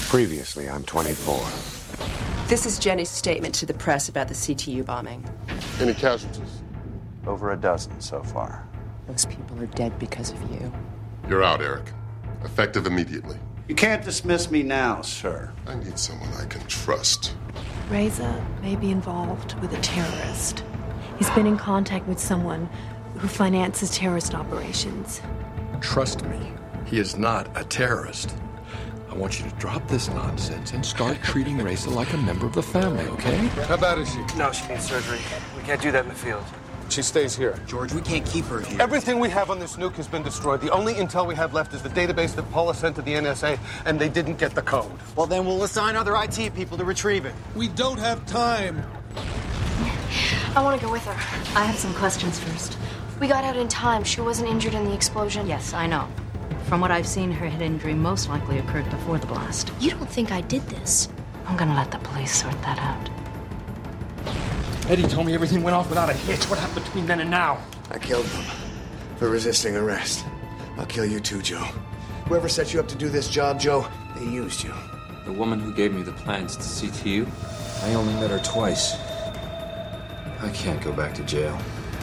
Previously, I'm 24. This is Jenny's statement to the press about the CTU bombing. Any casualties? Over a dozen so far. Those people are dead because of you. You're out, Eric. Effective immediately. You can't dismiss me now, sir. I need someone I can trust. Reza may be involved with a terrorist. He's been in contact with someone who finances terrorist operations. Trust me, he is not a terrorist. I want you to drop this nonsense and start treating Reza like a member of the family, okay? How bad is she? No, she needs surgery. We can't do that in the field. She stays here. George, we can't keep her here. Everything we have on this nuke has been destroyed. The only intel we have left is the database that Paula sent to the NSA, and they didn't get the code. Well, then we'll assign other IT people to retrieve it. We don't have time. I want to go with her. I have some questions first. We got out in time. She wasn't injured in the explosion. Yes, I know. From what I've seen, her head injury most likely occurred before the blast. You don't think I did this? I'm gonna let the police sort that out. Eddie told me everything went off without a hitch. What happened between then and now? I killed them for resisting arrest. I'll kill you too, Joe. Whoever set you up to do this job, Joe, they used you. The woman who gave me the plans to CTU, I only met her twice. I can't go back to jail.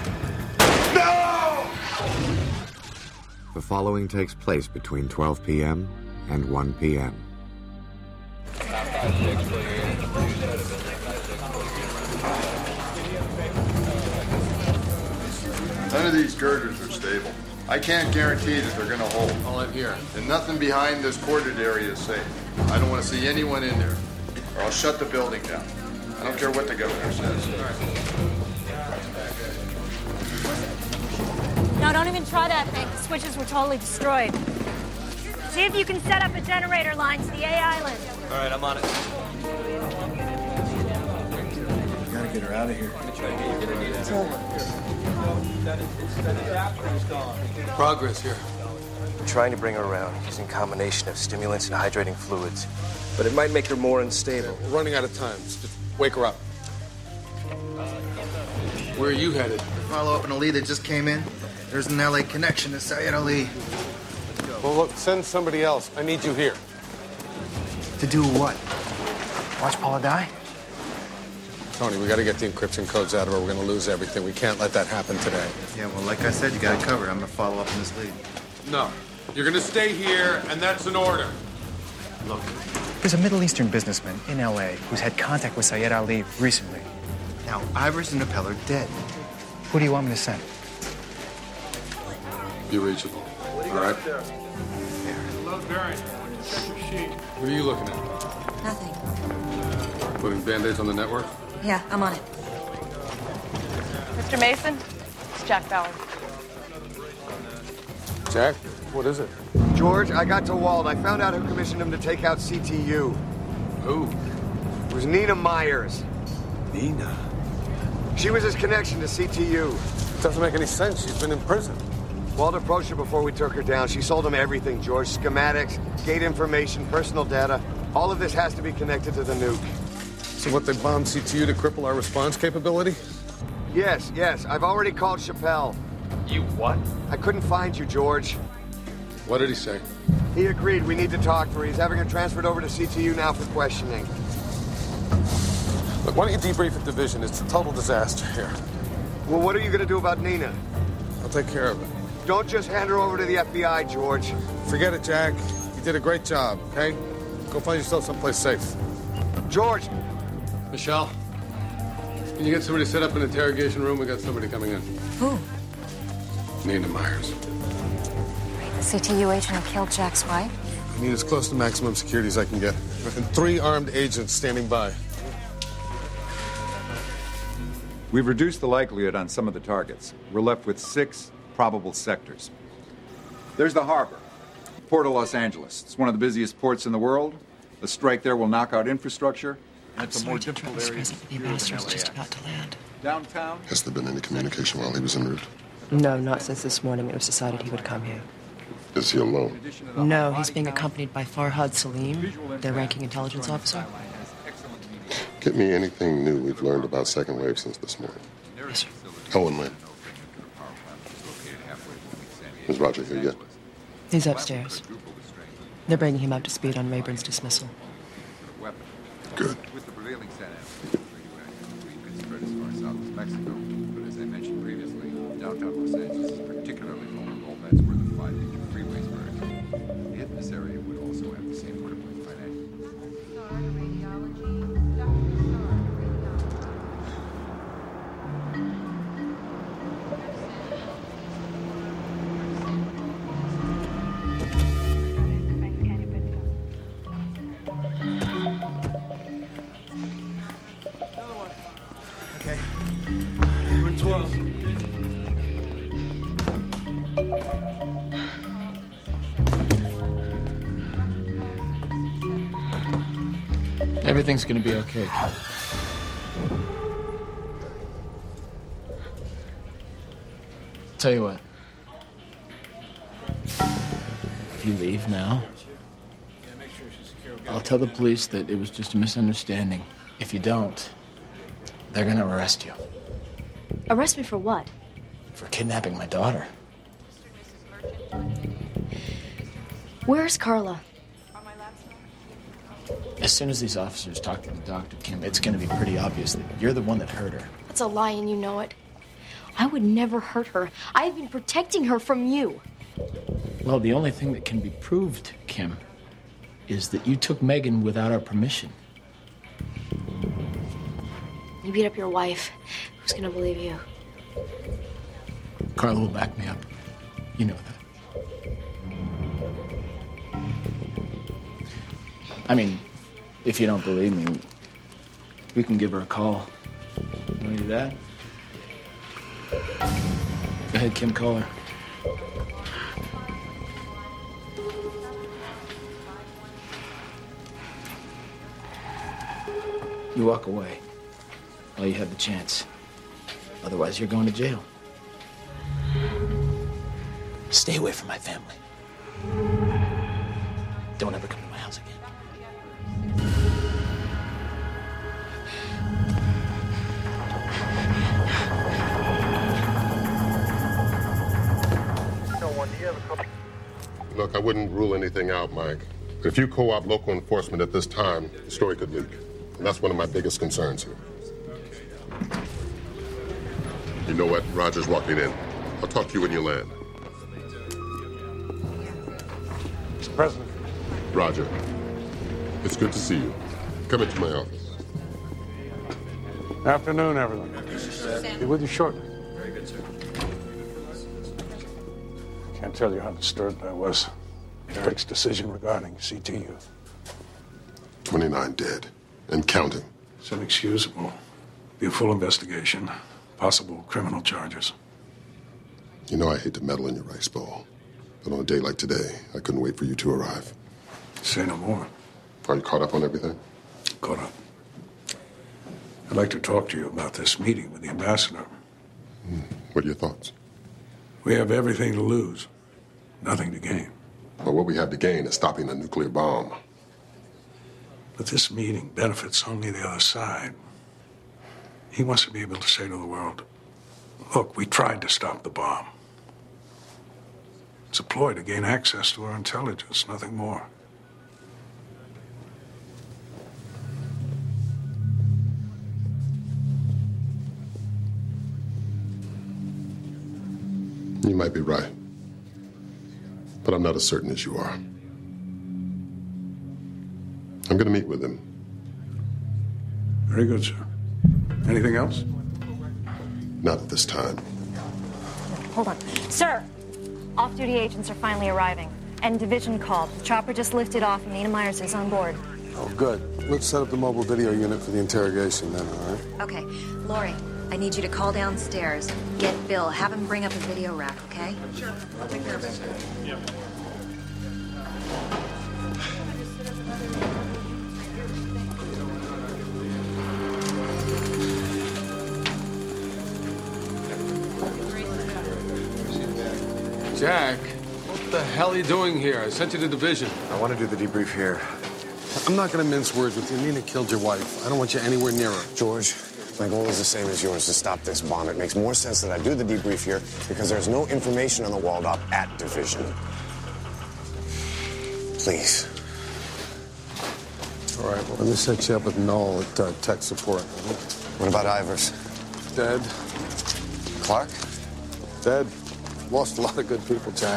No! The following takes place between 12 p.m. and 1 p.m. None of these girders are stable. I can't guarantee that they're gonna hold. All in here. And nothing behind this corded area is safe. I don't want to see anyone in there, or I'll shut the building down. I don't care what the governor says. No, don't even try that thing. The switches were totally destroyed. See if you can set up a generator line to the A island. All right, I'm on it. You gotta get her out of here. Progress here. We're trying to bring her around using a combination of stimulants and hydrating fluids. But it might make her more unstable. We're running out of time. Just wake her up. Where are you headed? Follow up on a lead that just came in. There's an LA connection to Syed Ali. Well, look, send somebody else. I need you here. To do what? Watch Paula die? Tony, we got to get the encryption codes out of her. We're going to lose everything. We can't let that happen today. Yeah, well, like I said, you got it covered. I'm going to follow up on this lead. No. You're going to stay here, and that's an order. Look, there's a Middle Eastern businessman in LA who's had contact with Syed Ali recently. Now, Ivers and Appel are dead. Who do you want me to send? Be reachable. All right? Hello, Barry. Check your sheet. What are you looking at? Nothing. Putting Band-Aids on the network? Yeah, I'm on it. Mr. Mason, it's Jack Bauer. Jack, what is it? George, I got to Wald. I found out who commissioned him to take out CTU. Who? It was Nina Myers. Nina? She was his connection to CTU. Doesn't make any sense. She's been in prison. Wald approached her before we took her down. She sold him everything, George. Schematics, gate information, personal data. All of this has to be connected to the nuke. So what, they bombed CTU to cripple our response capability? Yes. I've already called Chappelle. You what? I couldn't find you, George. What did he say? He agreed we need to talk to her. He's having her transferred over to CTU now for questioning. Look, why don't you debrief the division? It's a total disaster here. Well, what are you going to do about Nina? I'll take care of it. Don't just hand her over to the FBI, George. Forget it, Jack. You did a great job, okay? Go find yourself someplace safe. George! Michelle, can you get somebody set up in the interrogation room? We got somebody coming in. Who? Nina Myers. The CTU agent who killed Jack's wife? I need as close to maximum security as I can get. And 3 armed agents standing by. We've reduced the likelihood on some of the targets. We're left with 6 probable sectors. There's the harbor, Port of Los Angeles. It's one of the busiest ports in the world. A strike there will knock out infrastructure. And it's a more difficult area. The ambassador's just about to land. Downtown? Has there been any communication while he was en route? No, not since this morning it was decided he would come here. Is he alone? No, he's being accompanied by Farhad Salim, their ranking intelligence officer. Get me anything new we've learned about Second Wave since this morning. Yes, sir. How and when? Is Roger here yet? He's upstairs. They're bringing him up to speed on Rayburn's dismissal. Good. With the prevailing San Andreas, we could spread as far south as Mexico. But as I mentioned previously, downtown Los Angeles is particularly vulnerable. That's where the 5 major freeways merge. Hit this area would also have the same crippling financial. Everything's gonna be okay. Tell you what. If you leave now, I'll tell the police that it was just a misunderstanding. If you don't, they're gonna arrest you. Arrest me for what? For kidnapping my daughter. Where's Carla? As soon as these officers talk to the doctor, Kim, it's gonna be pretty obvious that you're the one that hurt her. That's a lie and you know it. I would never hurt her. I have been protecting her from you. Well, the only thing that can be proved, Kim, is that you took Megan without our permission. You beat up your wife. Who's gonna believe you? Carla will back me up. You know that. I mean, if you don't believe me, we can give her a call. Want to do that? Go ahead, Kim, call her. You walk away while you have the chance. Otherwise, you're going to jail. Stay away from my family. Don't ever come to my house again. Look, I wouldn't rule anything out, Mike. But if you co-opt local enforcement at this time, the story could leak. And that's one of my biggest concerns here. You know what? Roger's walking in. I'll talk to you when you land. Mr. President. Roger. It's good to see you. Come into my office. Afternoon, everyone. Be with you shortly. Very good, sir. Can't tell you how disturbed I was. Eric's decision regarding CTU. 29 dead. And counting. It's inexcusable. Be a full investigation. Possible criminal charges. You know I hate to meddle in your rice bowl. But on a day like today, I couldn't wait for you to arrive. Say no more. Are you caught up on everything? Caught up. I'd like to talk to you about this meeting with the ambassador. What are your thoughts? We have everything to lose, nothing to gain. Well, what we have to gain is stopping a nuclear bomb. But this meeting benefits only the other side. He wants to be able to say to the world, look, we tried to stop the bomb. It's a ploy to gain access to our intelligence, nothing more. You might be right. But I'm not as certain as you are. I'm going to meet with him. Very good, sir. Anything else? Not at this time. Hold on. Sir, off-duty agents are finally arriving. And division called. The chopper just lifted off and Nina Myers is on board. Oh, good. Let's set up the mobile video unit for the interrogation then, all right? Okay. Lori, I need you to call downstairs. Get Bill. Have him bring up a video rack, okay? Sure. I'll take care of it. Yep. Jack, what the hell are you doing here? I sent you to division. I want to do the debrief here. I'm not going to mince words with you. Nina killed your wife. I don't want you anywhere near her. George, my goal is the same as yours, to stop this bomb. It makes more sense that I do the debrief here because there's no information on the Waldop at division. Please. All right, well, let me set you up with Noel at tech support. What about Ivers? Dead. Clark? Dead. Lost a lot of good people, Jack.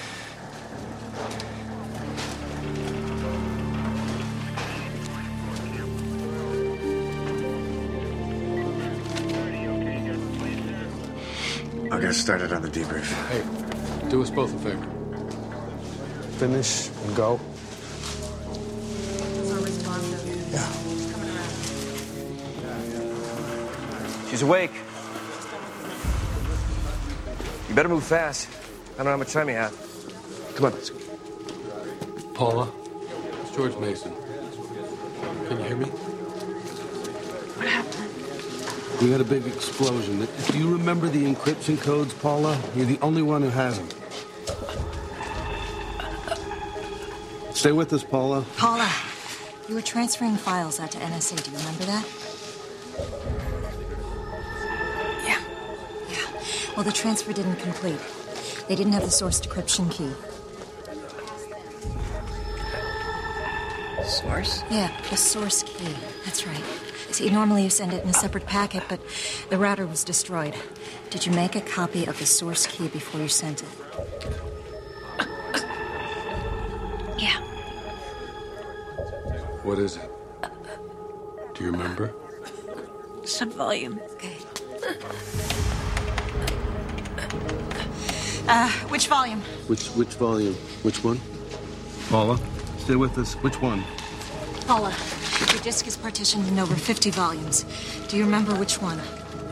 I'll get started on the debrief. Hey, do us both a favor. Finish and go. Yeah. She's awake. You better move fast. I don't know how much time you have. Come on, let's go. Paula, it's George Mason. Can you hear me? What happened? We had a big explosion. Do you remember the encryption codes, Paula? You're the only one who has them. Stay with us, Paula. Paula, you were transferring files out to NSA. Do you remember that? Yeah. Well, the transfer didn't complete. They didn't have the source decryption key. Source? Yeah, the source key. That's right. See, normally you send it in a separate packet, but the router was destroyed. Did you make a copy of the source key before you sent it? Yeah. What is it? Do you remember? Subvolume. Okay. Which volume? Which volume? Which one? Paula, stay with us. Which one? Paula, your disc is partitioned in over 50 volumes. Do you remember which one?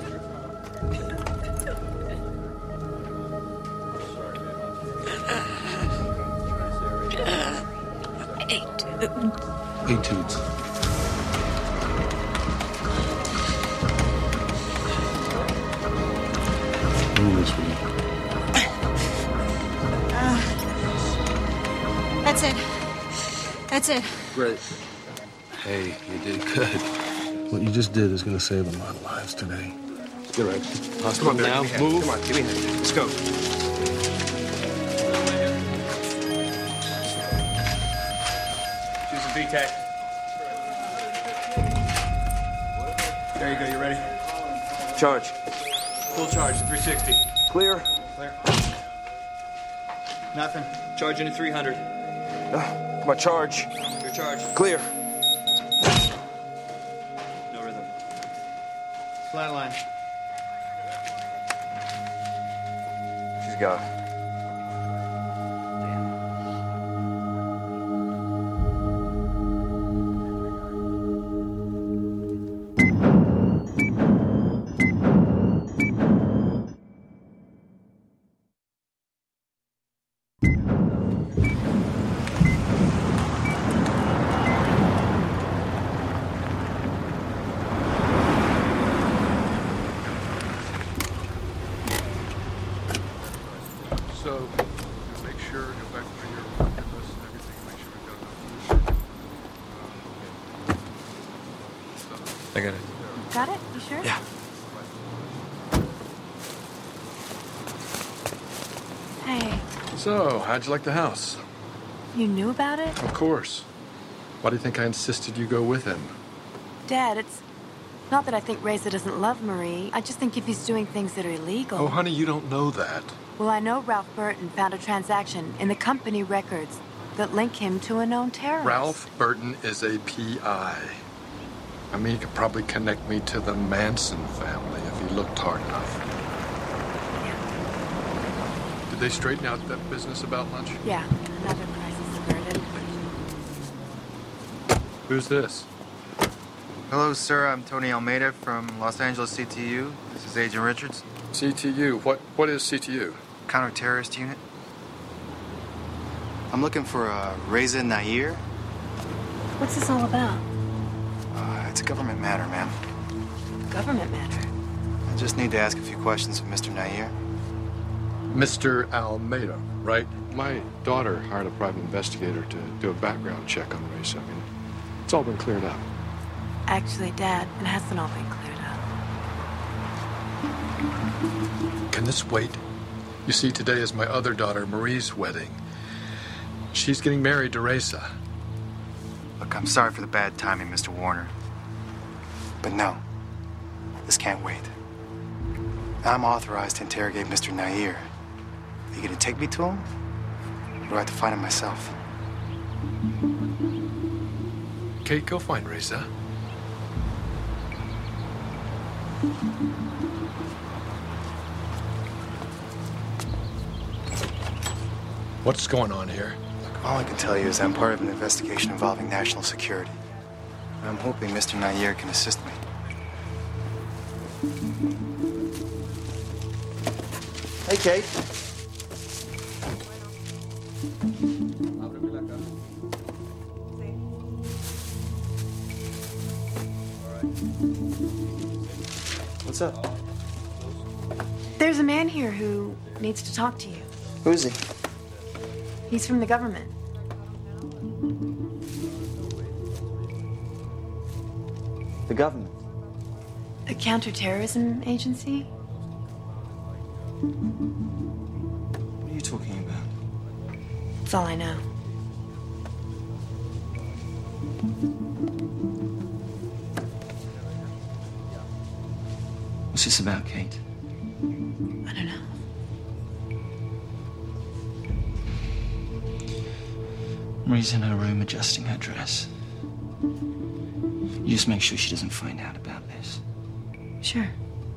Etudes. That's it. That's it. Great. Hey, you did good. What you just did is going to save a lot of lives today. Get right. Come on, now. Barry. Move. Come on, give me a hand. Let's go. Choose a VTAC. There you go, you ready? Charge. Full charge, 360. Clear. Clear. Nothing. Charge into 300. Come on, charge. Your charge. Clear. No rhythm. Flatline. She's gone. So, make sure, go back through your bucket list and everything, make sure we've got enough food. I got it. Got it? You sure? Yeah. Hey, So, how'd you like the house? you knew about it? Of course. Why do you think I insisted you go with him? Dad, it's not that I think Reza doesn't love Marie. I just think if he's doing things that are illegal. Oh, honey, you don't know that. Well, I know Ralph Burton found a transaction in the company records that link him to a known terrorist. Ralph Burton is a PI. I mean, he could probably connect me to the Manson family if he looked hard enough. Did they straighten out that business about lunch? Yeah, another crisis averted. Who's this? Hello, sir. I'm Tony Almeida from Los Angeles CTU. This is Agent Richards. CTU? What is CTU? Counter-terrorist unit. I'm looking for Reza Nair. What's this all about? It's a government matter, ma'am. Government matter. I just need to ask a few questions of Mr. Nair. Mr. Almeida, right? My daughter hired a private investigator to do a background check on Reza. I mean, it's all been cleared up. Actually, Dad, it hasn't all been cleared up. Can this wait? You see, today is my other daughter, Marie's wedding. She's getting married to Reza. Look, I'm sorry for the bad timing, Mr. Warner. But no, this can't wait. I'm authorized to interrogate Mr. Nair. Are you gonna take me to him? Or do I have to find him myself? Kate, go find Reza. What's going on here? Look, all I can tell you is I'm part of an investigation involving national security. I'm hoping Mr. Nair can assist me. Hey, Kate. What's up? There's a man here who needs to talk to you. Who is he? He's from the government. The government. A counterterrorism agency? What are you talking about? That's all I know. What's this about, Kate? I don't know. Marie's in her room adjusting her dress. You just make sure she doesn't find out about this. Sure.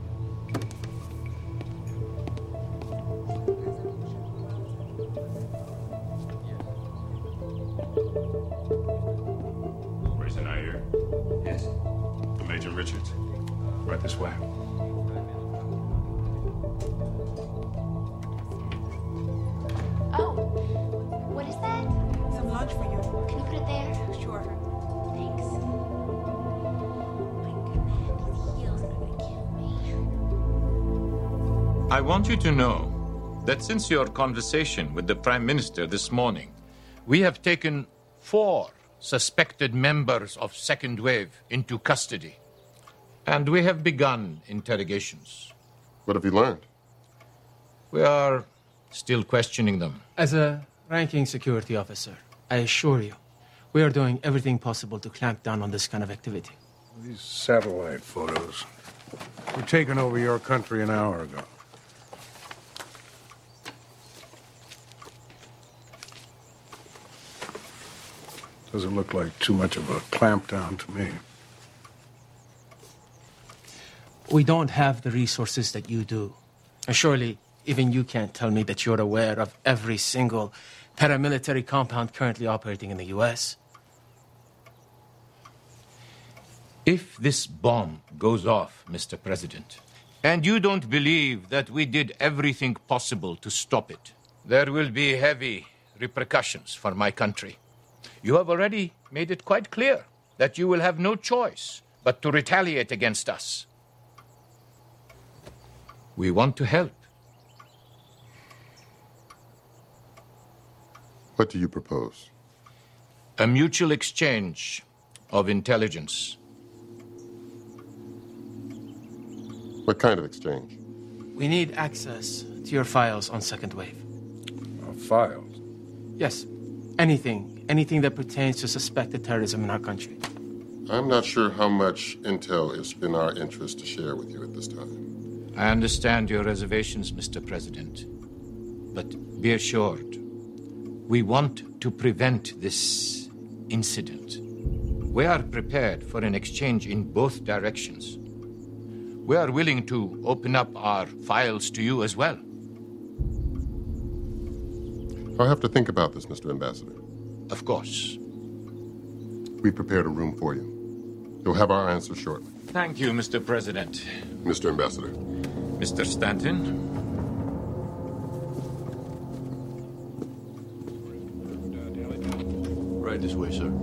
Reza Nair? Yes. To Major Richards. Right this way. Oh, what is that? Some lunch for you. Can you put it there? Sure. Thanks. I want you to know that since your conversation with the Prime Minister this morning, we have taken 4 suspected members of Second Wave into custody. And we have begun interrogations. What have you learned? We are still questioning them. As a ranking security officer, I assure you, we are doing everything possible to clamp down on this kind of activity. These satellite photos were taken over your country an hour ago. Doesn't look like too much of a clampdown to me. We don't have the resources that you do. And surely, even you can't tell me that you're aware of every single paramilitary compound currently operating in the U.S. If this bomb goes off, Mr. President, and you don't believe that we did everything possible to stop it, there will be heavy repercussions for my country. You have already made it quite clear that you will have no choice but to retaliate against us. We want to help. What do you propose? A mutual exchange of intelligence. What kind of exchange? We need access to your files on Second Wave. Files? Yes. Anything that pertains to suspected terrorism in our country. I'm not sure how much intel it's in our interest to share with you at this time. I understand your reservations, Mr. President. But be assured, we want to prevent this incident. We are prepared for an exchange in both directions. We are willing to open up our files to you as well. I'll have to think about this, Mr. Ambassador. Of course. We prepared a room for you. You'll have our answer shortly. Thank you, Mr. President. Mr. Ambassador. Mr. Stanton. Right this way, sir.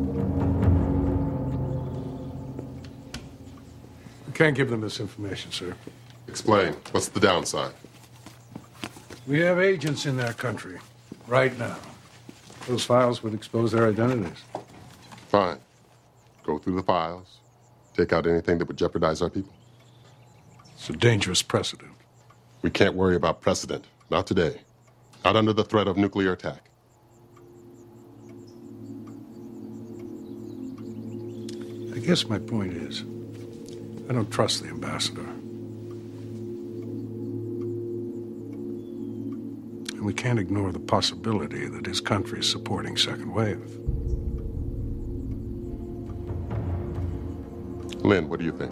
We can't give them this information, sir. Explain. What's the downside? We have agents in their country right now. Those files would expose their identities. Fine. Go through the files. Take out anything that would jeopardize our people. It's a dangerous precedent. We can't worry about precedent. Not today. Not under the threat of nuclear attack. guess my point is, I don't trust the ambassador. And we can't ignore the possibility that his country is supporting second wave. Lynn, what do you think?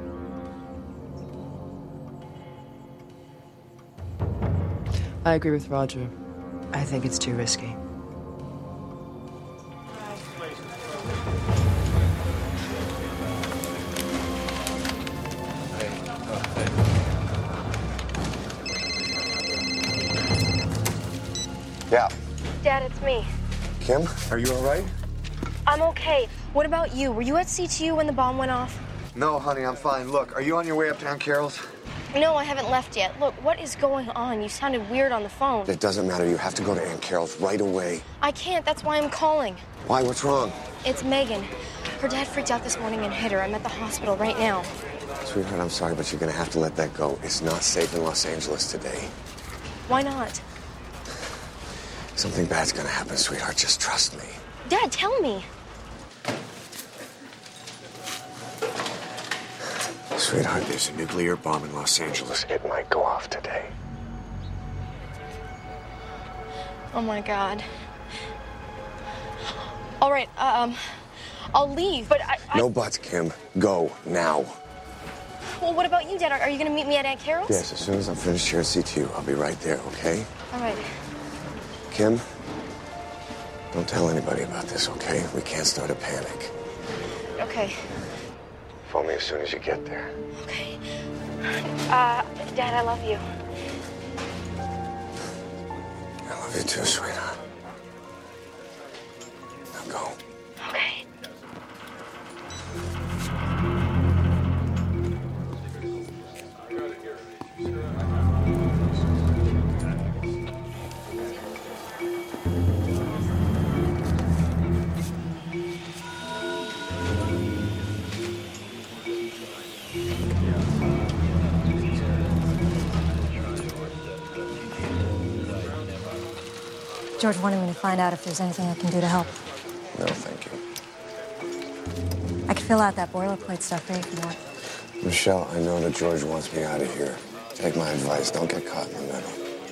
I agree with Roger. I think it's too risky. Yeah. Dad, it's me. Kim, are you all right? I'm okay. What about you? Were you at CTU when the bomb went off? No, honey, I'm fine. Look, are you on your way uptown Carol's? No, I haven't left yet. Look, what is going on? You sounded weird on the phone. It doesn't matter. You have to go to Aunt Carol's right away. I can't. That's why I'm calling. Why? What's wrong? It's Megan. Her dad freaked out this morning and hit her. I'm at the hospital right now. Sweetheart, I'm sorry, but you're going to have to let that go. It's not safe in Los Angeles today. Why not? Something bad's going to happen, sweetheart. Just trust me. Dad, tell me. Sweetheart, there's a nuclear bomb in Los Angeles. It might go off today. Oh, my God. All right, I'll leave, but I... No buts, Kim. Go, now. Well, what about you, Dad? Are you going to meet me at Aunt Carol's? Yes, as soon as I'm finished here at CTU, I'll be right there, okay? All right. Kim, don't tell anybody about this, okay? We can't start a panic. Okay. Phone me as soon as you get there. Okay. Dad, I love you. I love you too, sweetheart. Now go. Okay. George wanted me to find out if there's anything I can do to help. No, thank you. I could fill out that boilerplate stuff for you if you want. Michelle, I know that George wants me out of here. Take my advice. Don't get caught in the middle.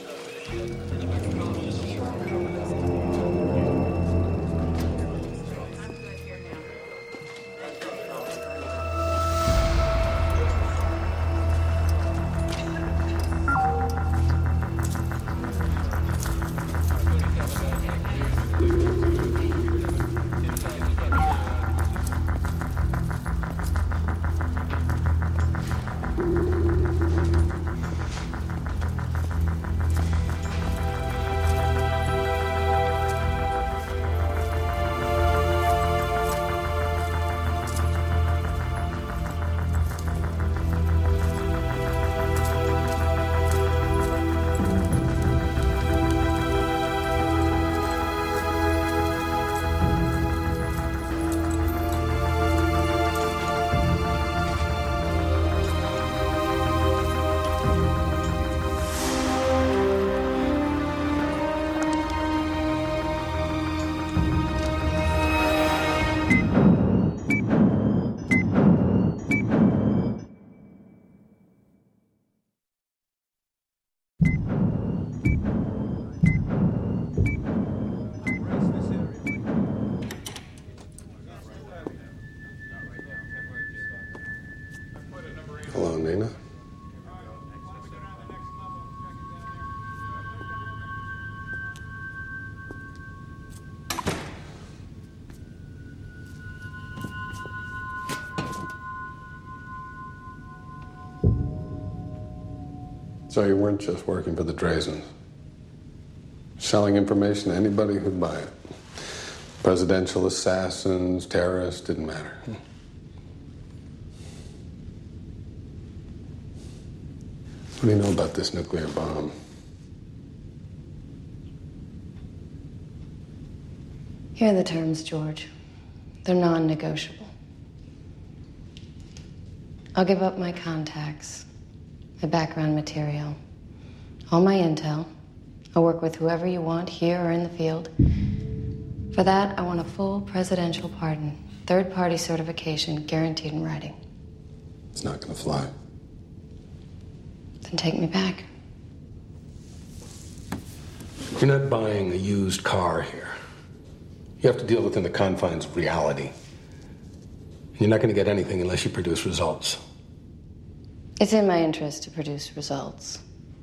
Hello, Nina. So you weren't just working for the Drazens. Selling information to anybody who'd buy it. Presidential assassins, terrorists, didn't matter. What do you know about this nuclear bomb? Here are the terms, George. They're non-negotiable. I'll give up my contacts, my background material, all my intel. I'll work with whoever you want here or in the field. For that, I want a full presidential pardon, Third-party certification guaranteed in writing. It's not gonna fly. Then take me back. You're not buying a used car here. You have to deal within the confines of reality. You're not going to get anything unless you produce results. It's in my interest to produce results.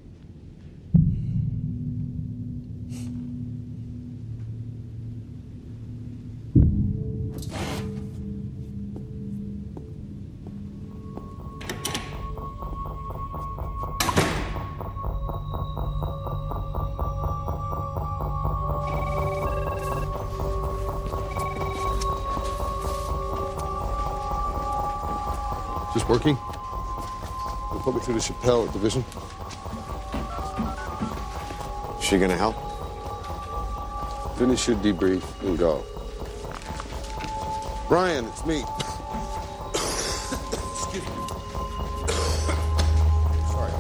Just working? They'll put me through the Chappelle division. She gonna help? Finish your debrief and go. Ryan, it's me. Excuse me. Sorry.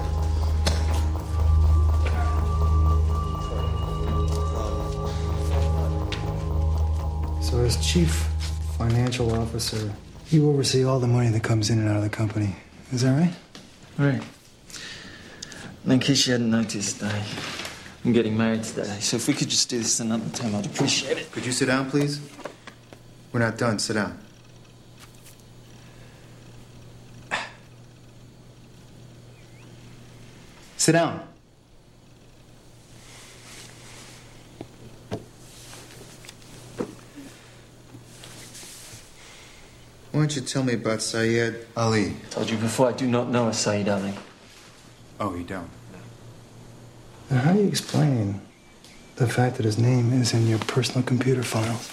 So as chief financial officer, you oversee all the money that comes in and out of the company. Is that right? Right. And in case you hadn't noticed, I'm getting married today. So if we could just do this another time, I'd appreciate it. Could you sit down, please? We're not done. Sit down. Sit down. Why don't you tell me about Syed Ali? Told you before, I do not know a Syed Ali. Oh, you don't? Now, how do you explain the fact that his name is in your personal computer files?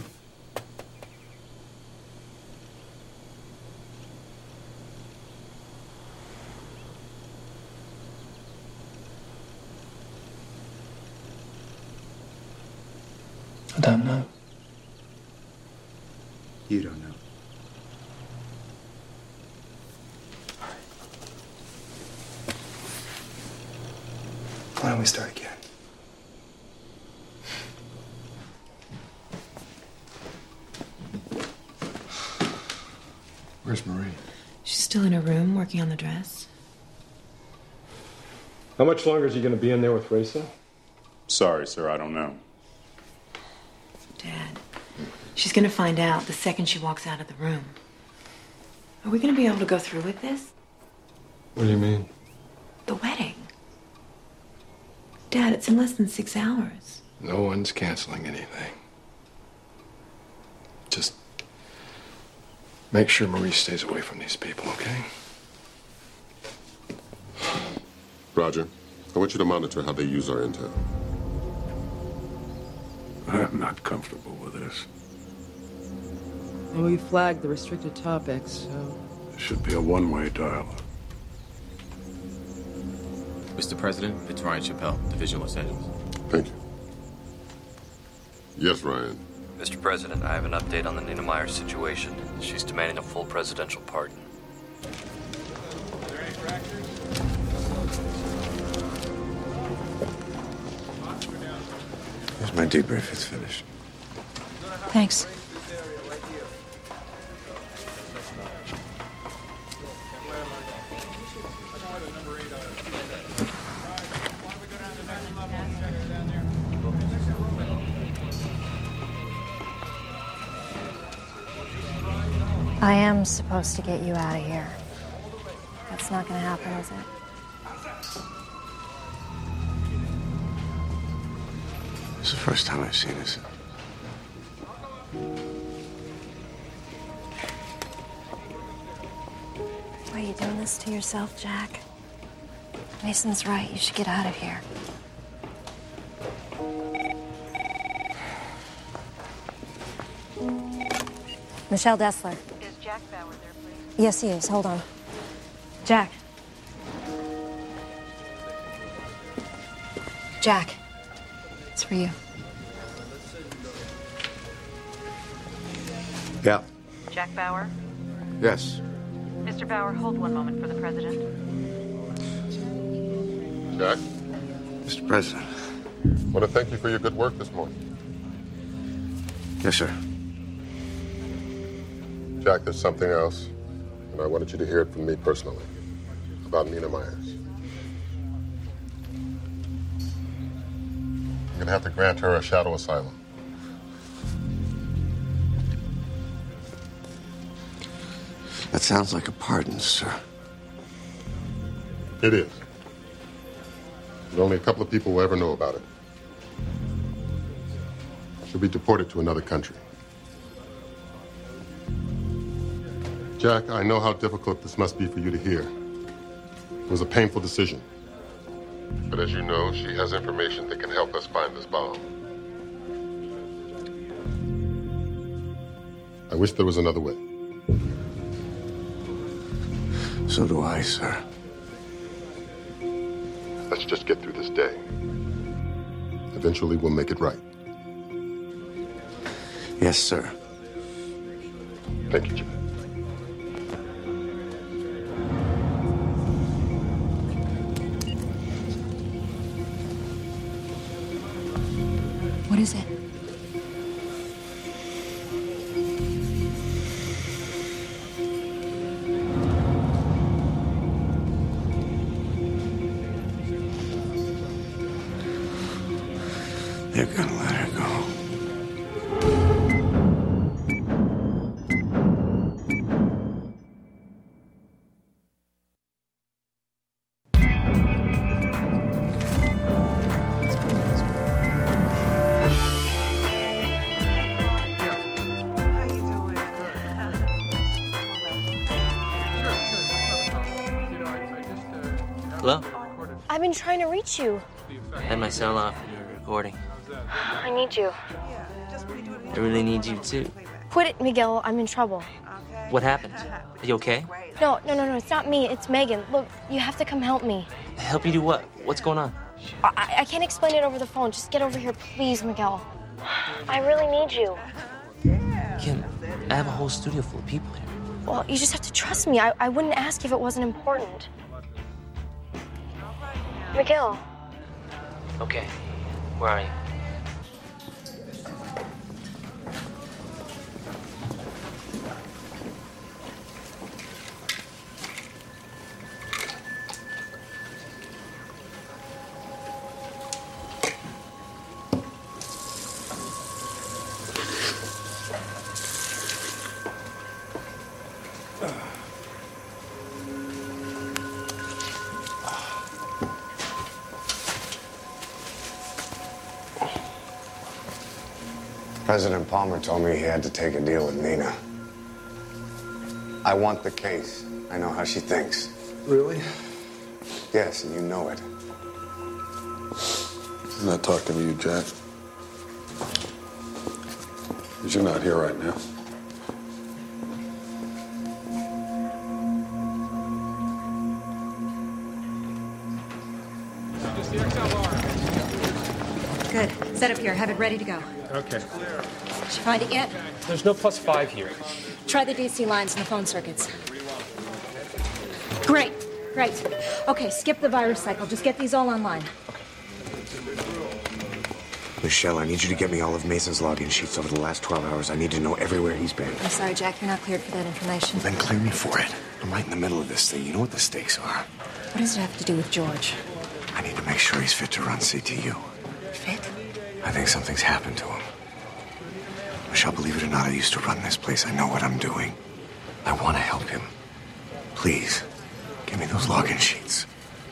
I don't know. You don't know. Why don't we start again? Where's Marie? She's still in her room working on the dress. How much longer is he going to be in there with Raisa? Sorry, sir, I don't know. Dad, she's gonna find out the second she walks out of the room. Are we gonna be able to go through with this? What do you mean? The wedding. Dad, it's in less than 6 hours. No one's canceling anything. Just make sure Marie stays away from these people, okay? Roger, I want you to monitor how they use our intel. I'm not comfortable with this. Well, we flagged the restricted topics, so... It should be a one-way dialogue. Mr. President, it's Ryan Chappelle, Division Los Angeles. Thank you. Yes, Ryan. Mr. President, I have an update on the Nina Myers situation. She's demanding a full presidential pardon. Here's my debrief. It's finished. Thanks. I am supposed to get you out of here. That's not gonna happen, is it? It's the first time I've seen this. Why are you doing this to yourself, Jack? Mason's right. You should get out of here. Michelle Dessler. Is Jack Bauer there, please? Yes, he is. Hold on. Jack. Jack. It's for you. Yeah. Jack Bauer? Yes. Mr. Bauer, hold one moment for the president. Jack? Mr. President. I want to thank you for your good work this morning. Yes, sir. Jack, there's something else, and I wanted you to hear it from me personally, about Nina Myers. You're gonna have to grant her a shadow asylum. That sounds like a pardon, sir. It is. But only a couple of people will ever know about it. She'll be deported to another country. Jack, I know how difficult this must be for you to hear. It was a painful decision. But as you know, she has information that can help us find this bomb. I wish there was another way. So do I, sir. Let's just get through this day. Eventually, we'll make it right. Yes, sir. Thank you, Jack. What is it? They're gonna let her go. Hello? I've been trying to reach you. I had my cell off and you were recording. I need you. I really need you too. Quit it, Miguel. I'm in trouble. What happened? Are you okay? No. It's not me. It's Megan. Look, you have to come help me. Help you do what? What's going on? I can't explain it over the phone. Just get over here, please, Miguel. I really need you. Kim, I have a whole studio full of people here. Well, you just have to trust me. I wouldn't ask if it wasn't important. Miguel. Okay. Where are you? President Palmer told me he had to take a deal with Nina. I want the case. I know how she thinks. Really? Yes, and you know it. I'm not talking to you, Jack. Because you're not here right now. Good. Set up here. Have it ready to go. Okay. Did you find it yet? There's no +5 here. Try the DC lines and the phone circuits. Great. Okay, skip the virus cycle. Just get these all online. Michelle, I need you to get me all of Mason's login sheets over the last 12 hours. I need to know everywhere he's been. I'm sorry, Jack. You're not cleared for that information. Then clear me for it. I'm right in the middle of this thing. You know what the stakes are. What does it have to do with George? I need to make sure he's fit to run CTU. Fit? I think something's happened to him. Michelle, believe it or not, I used to run this place. I know what I'm doing. I want to help him. Please, give me those login sheets.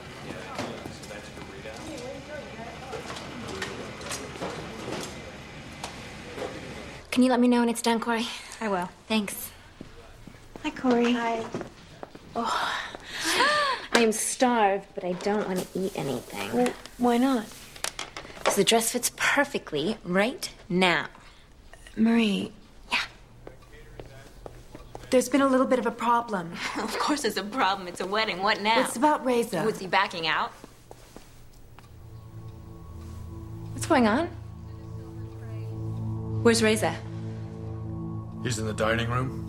Can you let me know when it's done, Corey? I will. Thanks. Hi, Corey. Hi. Oh, I am starved, but I don't want to eat anything. Well, why not? Because the dress fits perfectly right now. Marie. Yeah. There's been a little bit of a problem. Of course there's a problem. It's a wedding. What now? It's about Reza. Was he backing out? What's going on? Where's Reza? He's in the dining room.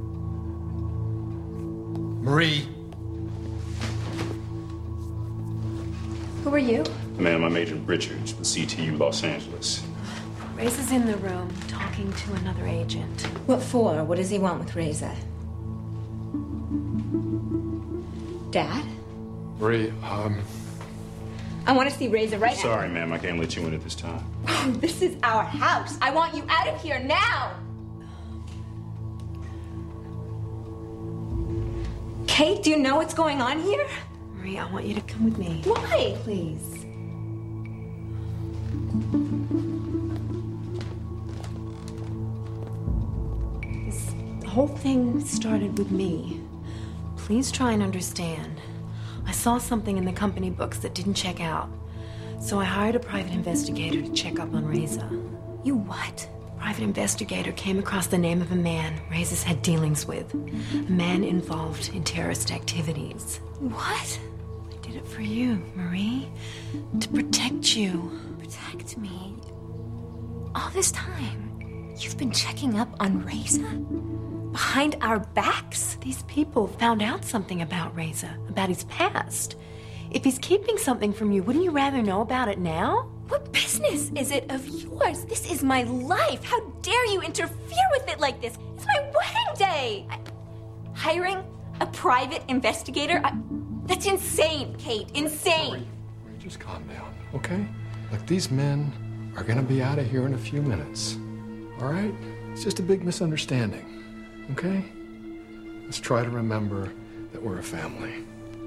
Marie. Who are you? Ma'am, I'm Agent Richards with CTU Los Angeles. Reza's in the room talking to another agent. What for? What does he want with Reza? Dad? Marie, I want to see Reza right now. Sorry, ma'am, I can't let you in at this time. This is our house. I want you out of here now. Kate, do you know what's going on here? Marie, I want you to come with me. Why? Please. The whole thing started with me. Please try and understand. I saw something in the company books that didn't check out. So I hired a private investigator to check up on Reza. You what? Private investigator came across the name of a man Reza's had dealings with. A man involved in terrorist activities. What? I did it for you, Marie. To protect you. Protect me? All this time, you've been checking up on Reza? Behind our backs? These people found out something about Reza, about his past. If he's keeping something from you, wouldn't you rather know about it now? What business is it of yours? This is my life. How dare you interfere with it like this? It's my wedding day. Hiring a private investigator? That's insane, Kate. Insane. Marie, just calm down, okay? Look, these men are gonna be out of here in a few minutes. All right? It's just a big misunderstanding, okay? Let's try to remember that we're a family.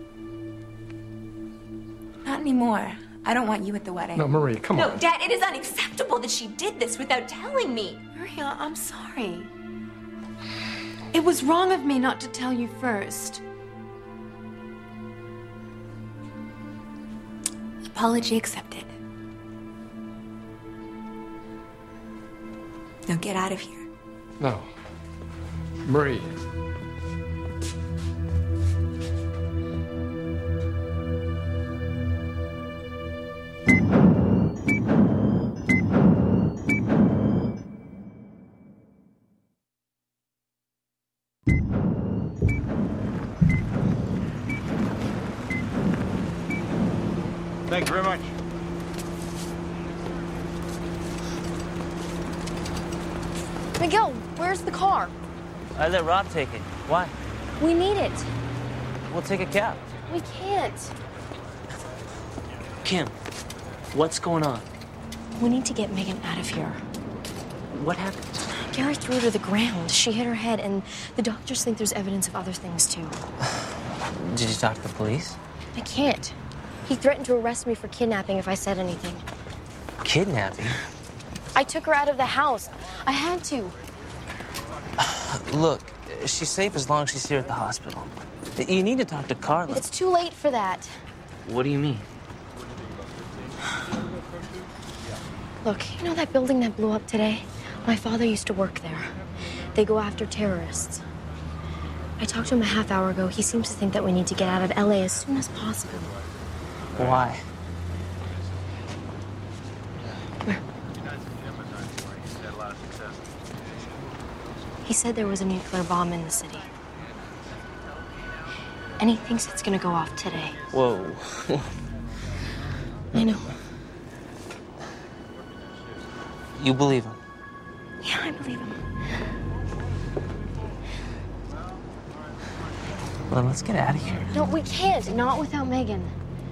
Not anymore. I don't want you at the wedding. No, Marie, come on. No, Dad, it is unacceptable that she did this without telling me. Maria, I'm sorry. It was wrong of me not to tell you first. Apology accepted. Now get out of here. No. Marie. Thank you very much. Miguel, where's the car? I let Rob take it. Why? We need it. We'll take a cab. We can't. Kim, what's going on? We need to get Megan out of here. What happened? Gary threw her to the ground. She hit her head, and the doctors think there's evidence of other things, too. Did you talk to the police? I can't. He threatened to arrest me for kidnapping if I said anything. Kidnapping? I took her out of the house. I had to. Look, she's safe as long as she's here at the hospital. You need to talk to Carla. It's too late for that. What do you mean? Look, you know that building that blew up today? My father used to work there. They go after terrorists. I talked to him a half hour ago. He seems to think that we need to get out of LA as soon as possible. Why? Where? He said there was a nuclear bomb in the city. And he thinks it's gonna go off today. Whoa. I know. You believe him? Yeah, I believe him. Well, let's get out of here. No, we can't. Not without Megan.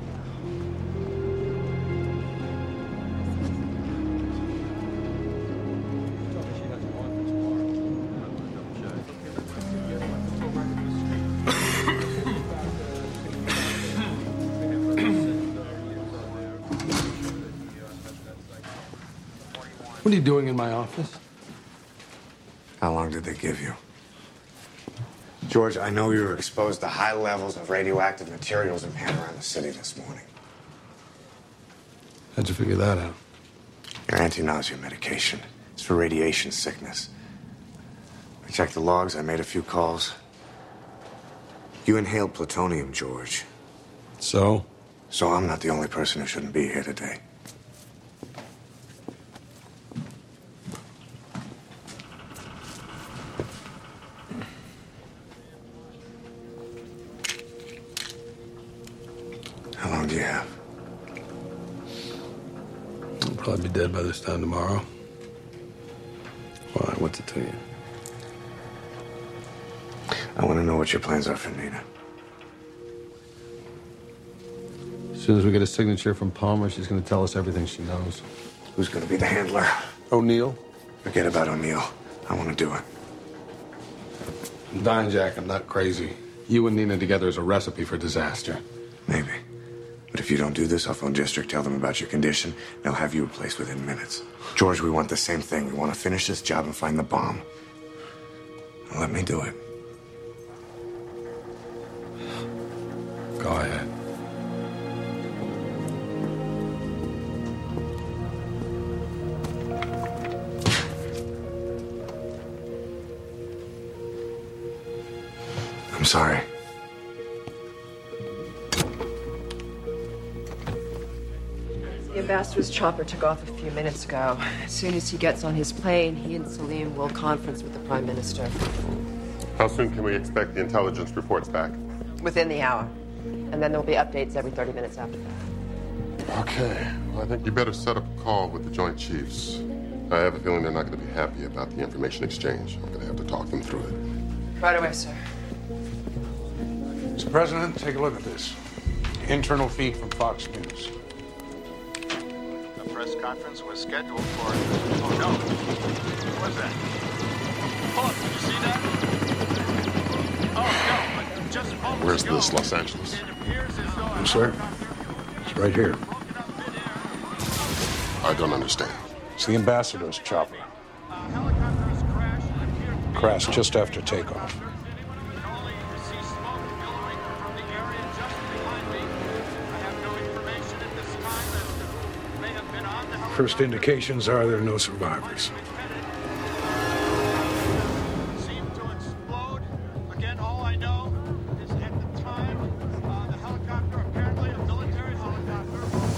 What are you doing in my office? How long did they give you? George, I know you were exposed to high levels of radioactive materials in Panorama City this morning. How'd you figure that out? Your anti-nausea medication. It's for radiation sickness. I checked the logs. I made a few calls. You inhaled plutonium, George. So? So I'm not the only person who shouldn't be here today. How long do you have? I'll probably be dead by this time tomorrow. Why? What's it to you? I want to know what your plans are for Nina. As soon as we get a signature from Palmer, she's going to tell us everything she knows. Who's going to be the handler? O'Neill? Forget about O'Neill. I want to do it. I'm dying, Jack. I'm not crazy. You and Nina together is a recipe for disaster. Maybe. But if you don't do this, I'll phone district, tell them about your condition. They'll have you replaced within minutes. George, we want the same thing. We want to finish this job and find the bomb. Now let me do it. Go ahead. I'm sorry. The ambassador's chopper took off a few minutes ago. As soon as he gets on his plane, he and Salim will conference with the Prime Minister. How soon can we expect the intelligence reports back? Within the hour. And then there'll be updates every 30 minutes after that. Okay. Well, I think you better set up a call with the Joint Chiefs. I have a feeling they're not going to be happy about the information exchange. I'm going to have to talk them through it. Right away, sir. Mr. President, take a look at this. Internal feed from Fox News. The press conference was scheduled for... Oh, no. What was that? Oh, did you see that? Oh, no, but just moments Where's ago, this, Los Angeles? Yes, sir. It's right here. I don't understand. It's the ambassador's chopper. Crashed just after takeoff. First indications are there are no survivors. Seemed to explode. Again, all I know is at the time, the helicopter, apparently a military helicopter,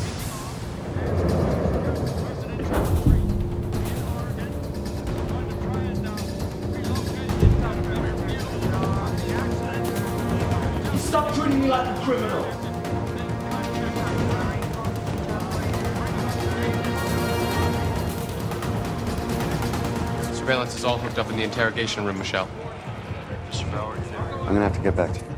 Stop treating me like a criminal! Surveillance is all hooked up in the interrogation room, Michelle. I'm gonna have to get back to you.